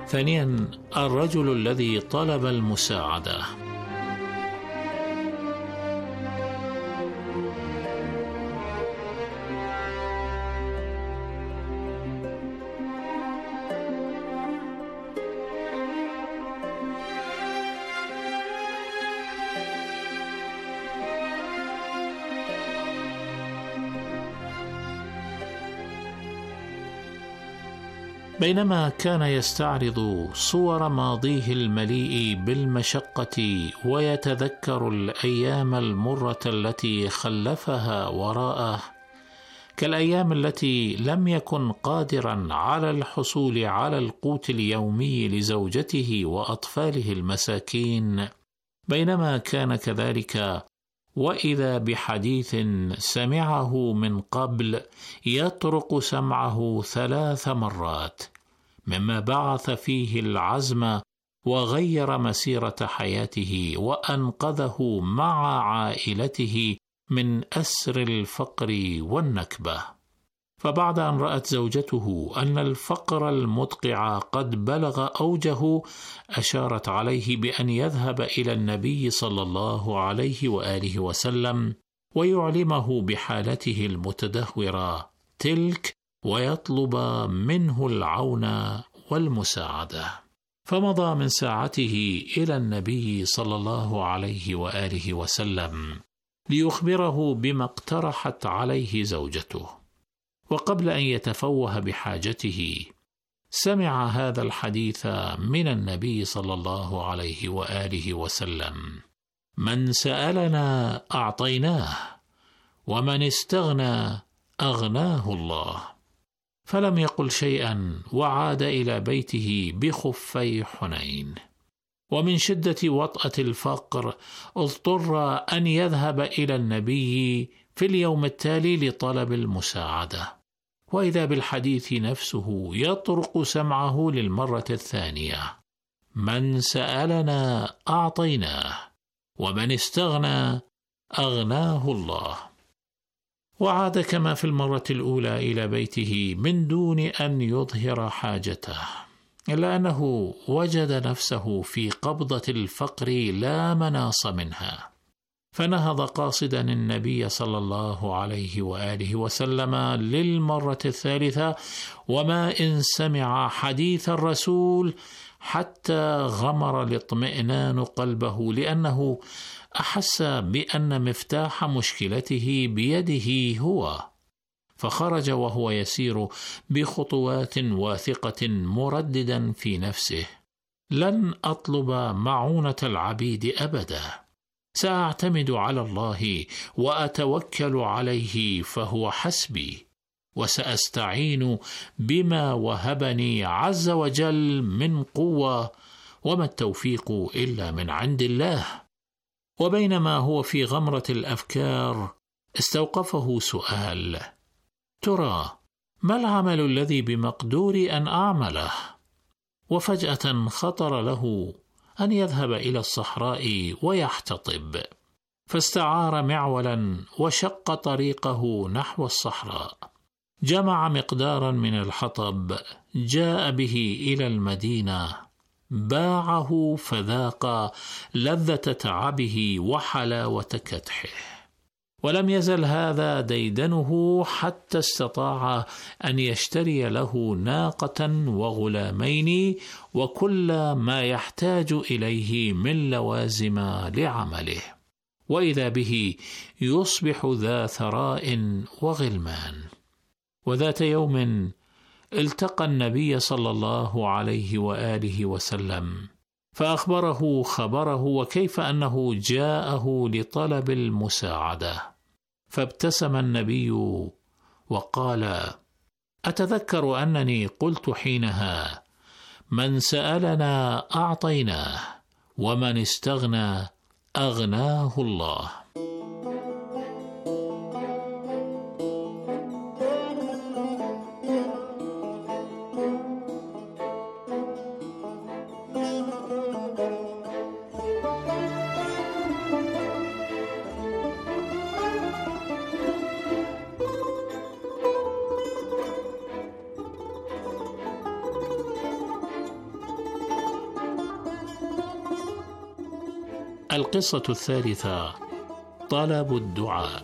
ثانيا، الرجل الذي طلب المساعدة. بينما كان يستعرض صور ماضيه المليء بالمشقة ويتذكر الأيام المرة التي خلفها وراءه، كالأيام التي لم يكن قادرا على الحصول على القوت اليومي لزوجته وأطفاله المساكين، بينما كان كذلك وإذا بحديث سمعه من قبل يطرق سمعه 3 مرات، مما بعث فيه العزم وغير مسيرة حياته وأنقذه مع عائلته من أسر الفقر والنكبة. فبعد أن رأت زوجته أن الفقر المدقع قد بلغ أوجه، أشارت عليه بأن يذهب إلى النبي صلى الله عليه وآله وسلم ويعلمه بحالته المتدهورة تلك ويطلب منه العون والمساعدة. فمضى من ساعته إلى النبي صلى الله عليه وآله وسلم ليخبره بما اقترحت عليه زوجته. وقبل أن يتفوه بحاجته سمع هذا الحديث من النبي صلى الله عليه وآله وسلم: من سألنا أعطيناه، ومن استغنى أغناه الله. فلم يقل شيئا وعاد إلى بيته بخفي حنين. ومن شدة وطأة الفقر اضطر أن يذهب إلى النبي في اليوم التالي لطلب المساعدة، وإذا بالحديث نفسه يطرق سمعه للمرة الثانية: من سألنا أعطيناه، ومن استغنى أغناه الله. وعاد كما في المرة الأولى إلى بيته من دون أن يظهر حاجته، إلا أنه وجد نفسه في قبضة الفقر لا مناص منها، فنهض قاصدا النبي صلى الله عليه وآله وسلم للمرة الثالثة، وما إن سمع حديث الرسول حتى غمر الاطمئنان قلبه، لأنه أحس بأن مفتاح مشكلته بيده هو. فخرج وهو يسير بخطوات واثقة مرددا في نفسه: لن أطلب معونة العبيد أبدا، سأعتمد على الله وأتوكل عليه فهو حسبي، وسأستعين بما وهبني عز وجل من قوة، وما التوفيق إلا من عند الله. وبينما هو في غمرة الأفكار استوقفه سؤال: ترى ما العمل الذي بمقدوري أن أعمله؟ وفجأة خطر له أن يذهب إلى الصحراء ويحتطب، فاستعار معولا وشق طريقه نحو الصحراء، جمع مقدارا من الحطب، جاء به إلى المدينة، باعه فذاق لذة تعبه وحلاوة كدحه. ولم يزل هذا ديدنه حتى استطاع أن يشتري له ناقة وغلامين وكل ما يحتاج إليه من لوازم لعمله، وإذا به يصبح ذا ثراء وغلمان. وذات يوم التقى النبي صلى الله عليه وآله وسلم فأخبره خبره وكيف أنه جاءه لطلب المساعدة، فابتسم النبي وقال: أتذكر أنني قلت حينها: من سألنا أعطيناه، ومن استغنى أغناه الله. القصة الثالثة: طلب الدعاء.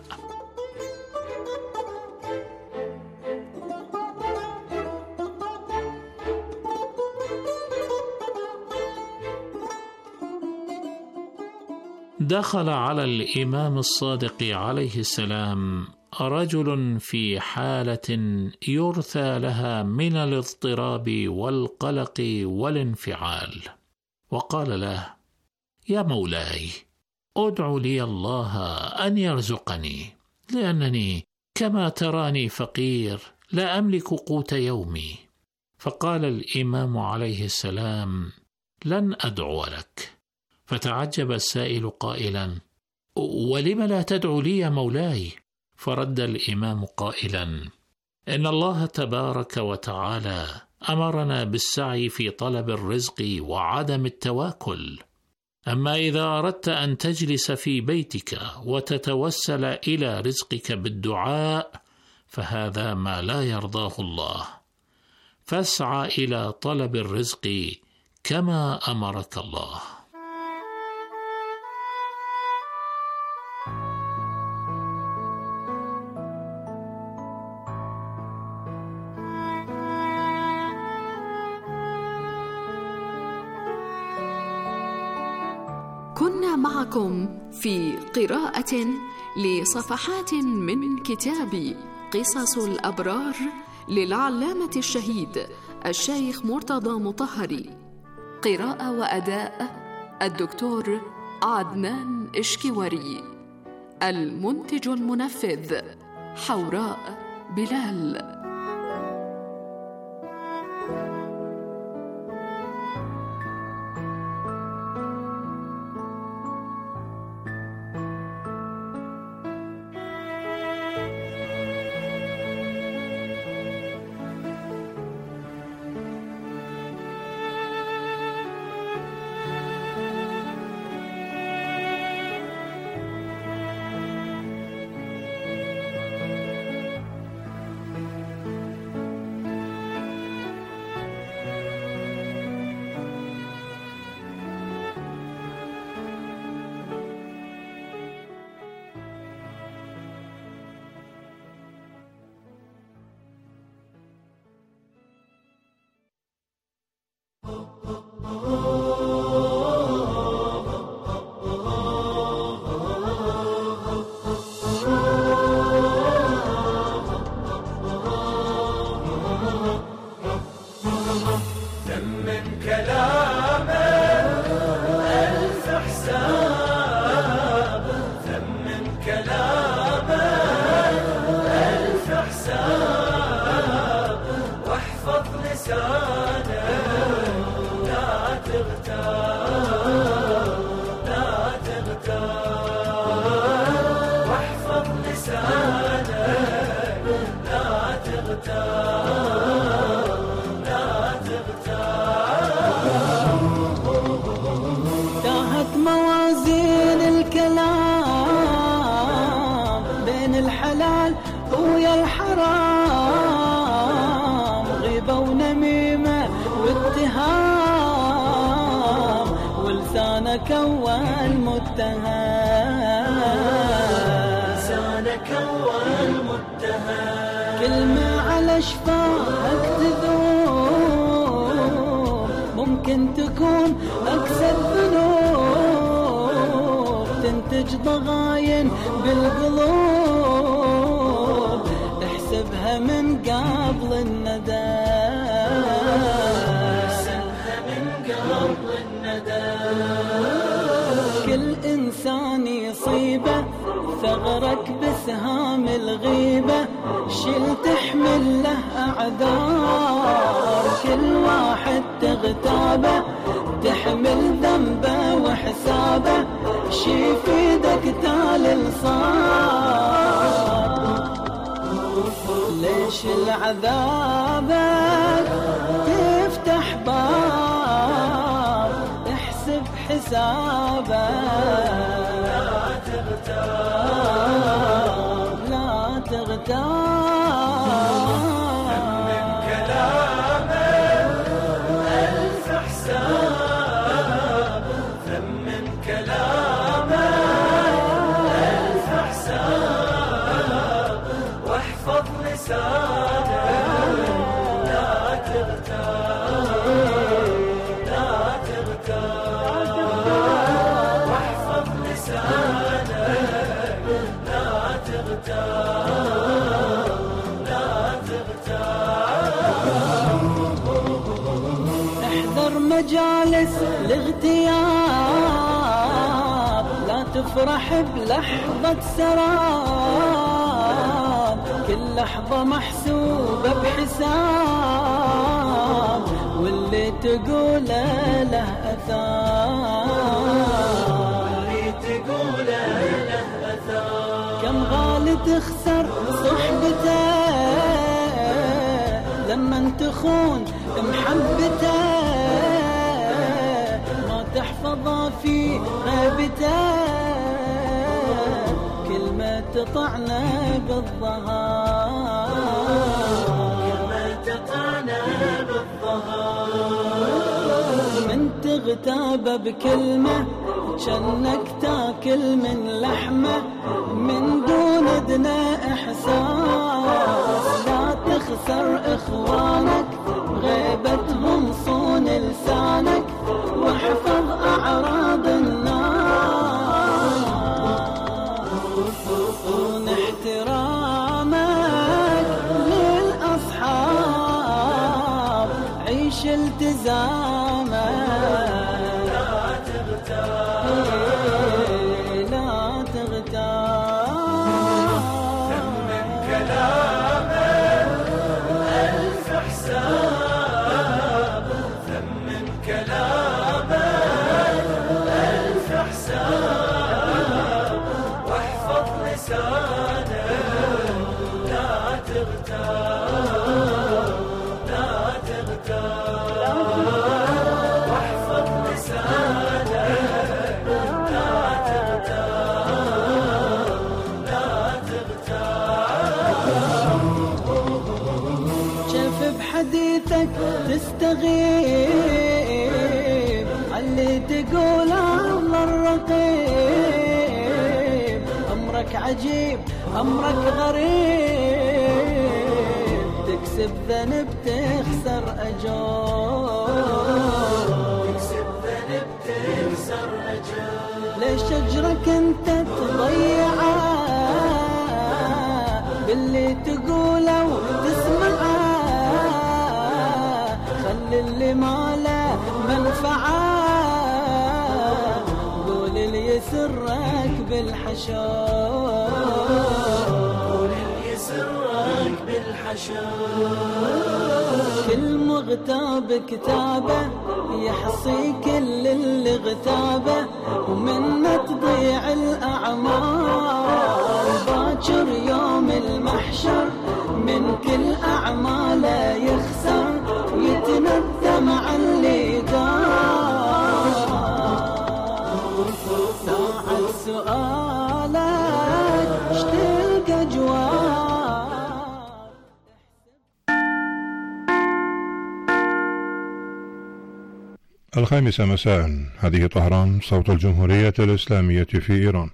دخل على الإمام الصادق عليه السلام رجل في حالة يرثى لها من الاضطراب والقلق والانفعال، وقال له: يا مولاي، أدع لي الله أن يرزقني، لأنني كما تراني فقير لا أملك قوت يومي. فقال الإمام عليه السلام: لن أدعو لك. فتعجب السائل قائلا: ولم لا تدعو لي يا مولاي؟ فرد الإمام قائلا: إن الله تبارك وتعالى أمرنا بالسعي في طلب الرزق وعدم التواكل. أما إذا أردت أن تجلس في بيتك وتتوسل إلى رزقك بالدعاء فهذا ما لا يرضاه الله، فاسعى إلى طلب الرزق كما أمرك الله. كنا معكم في قراءة لصفحات من كتاب قصص الأبرار للعلامة الشهيد الشيخ مرتضى مطهري. قراءة وأداء الدكتور عدنان إشكواري. المنتج المنفذ حوراء بلال. تاهت موازين الكلام بين الحلال ويا الحرام، غيبة ونميمة واتهام، ولسانك أول متهم، لسانك أول متهم، كلمة على شفاهك تذوب، ممكن تكون أكثر ذنوب، تنتج ضغاين بالقلوب، احسبها من قبل الندم، احسبها من قبل الندم، كل إنسان يصيبه ثغرك بسهام الغيبة، شل تحمل له أعذار، كل واحد تغتابه تحمل ذنبه وحسابه، شي في ايدك تالي صار، ليش العذابك تفتح باب، احسب حسابك، لا تغتاب لا تغتاب، من كلامك ألف حساب، ثمن كلامك جالس الاغتياب لا تفرح بلحظة سراب، كل لحظة محسوبة بحساب، واللي تقوله له أثار، كم غالي تخسر صحبته لما تخون محبته، ما تحفظه في غيبته، كلمة تطعنا بالظهر، من تغتاب بكلمة شنك تاكل من لحمه، من دون ادنى احساس، لا تخسر اخوانك غيبتهم صون لسانك، واحفظ اعراض الناس، صون احترامك للاصحاب، عيش التزامك، حديثك تستغيب علي تقول الله الرقيب، أمرك عجيب أمرك غريب، تكسب ذنب تخسر أجور، ليش أجرك أنت تضيعه باللي تقوله وتسمعه، اللي ما له منفعه قول اللي يسرك بالحشر، كل مغتاب كتابه يحصي كل اللي اغتابه، ومنه تضيع الاعمال، باكر يوم المحشر من كل اعماله يخسر، يتندم على اللي دار، ساعة سؤالك اشتلقى جواب. الخامسة مساء، هذه طهران، صوت الجمهورية الإسلامية في إيران.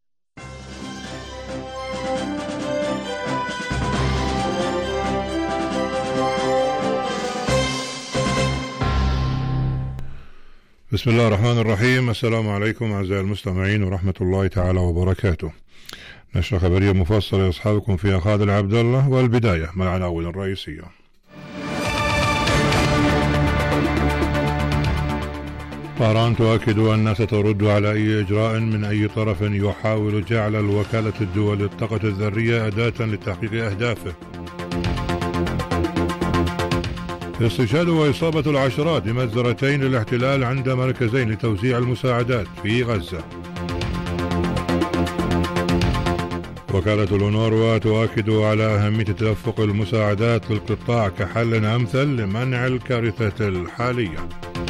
بسم الله الرحمن الرحيم. السلام عليكم أعزائي المستمعين ورحمة الله تعالى وبركاته. نشرة خبرية مفصلة لأصحابكم فيها خالد عبد الله، والبداية مع العناوين الرئيسية. طهران تؤكد أنها سترد على أي إجراء من أي طرف يحاول جعل الوكالة الدولية للطاقة الذرية أداة لتحقيق أهدافه. استشهاد وإصابة العشرات بمجزرتين للاحتلال عند مركزين لتوزيع المساعدات في غزة. وكالة الأونروا تؤكد على أهمية تدفق المساعدات للقطاع كحل أمثل لمنع الكارثة الحالية.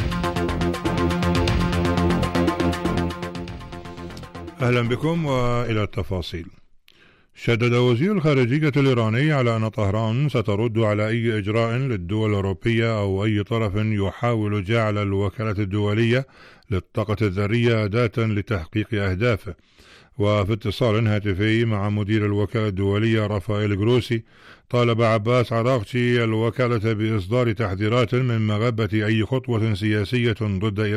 أهلا بكم وإلى التفاصيل. شدد وزير الخارجية الإيراني على أن طهران سترد على أي إجراء للدول الأوروبية أو أي طرف يحاول جعل الوكالة الدولية للطاقة الذرية أداة لتحقيق أهدافه. وفي اتصال هاتفي مع مدير الوكالة الدولية رافائيل جروسي، طالب عباس عراقچي الوكالة بإصدار تحذيرات من مغبة أي خطوة سياسية ضد إيران